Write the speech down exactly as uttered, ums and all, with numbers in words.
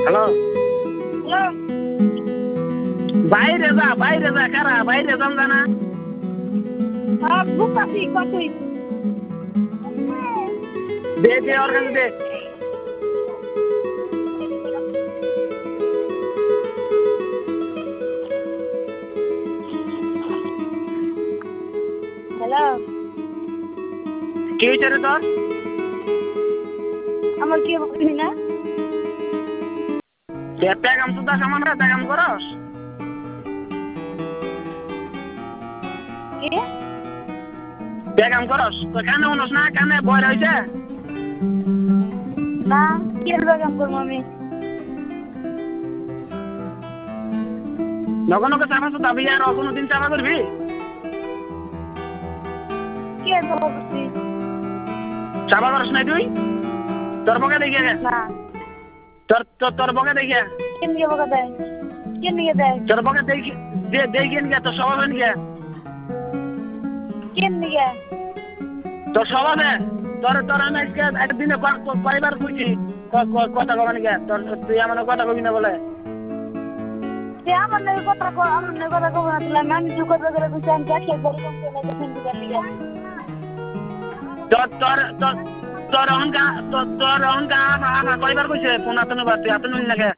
hello hello বাইরে যা বাইরে যা কারা বাইরে যান জানা হ্যাঁ বুঝতেছি কতই দে দে ওর কাছে দে হ্যালো কি হয়েছে রে তোর আমার কি বলবি না পেগাম সুদা সামান রে পেগাম করস কি পেগাম করস তো কানে উনস না কানে বয় রয়েছে না কি বেগাম করবো আমি নগো নগো চাপা সুদা বিয়ে আর কোনো দিন চাপা করবি কি আর খবর করছি চাপা করস নাই তুই তোর বকে দেখিয়ে গে না তোর তোর তোর বকে দেখিয়ে কেন নিয়ে বকা দেয় কেন নিয়ে দেয় তোর বকে দেখি দে দেখিয়ে নিয়ে তোর স্বভাব নিয়ে কেন নিয়ে তোর স্বভাবে তোর তোর আমি আজকে একদিনে কয়বার কইছি কথা কবা নিয়ে তোর তুই আমার কথা কবি না বলে সে আমার নাকি কথা কো আমার নাকি কথা কব না তুই আমি তুই কথা করে তুই আমি কাছে বড় কম করে না ফোন দিবার নিয়ে তোর তোর তোর তোর অহংকার তোর তোর অহংকার আমার কয়বার কইছে ফোন আতনো বার তুই আতনো লাগে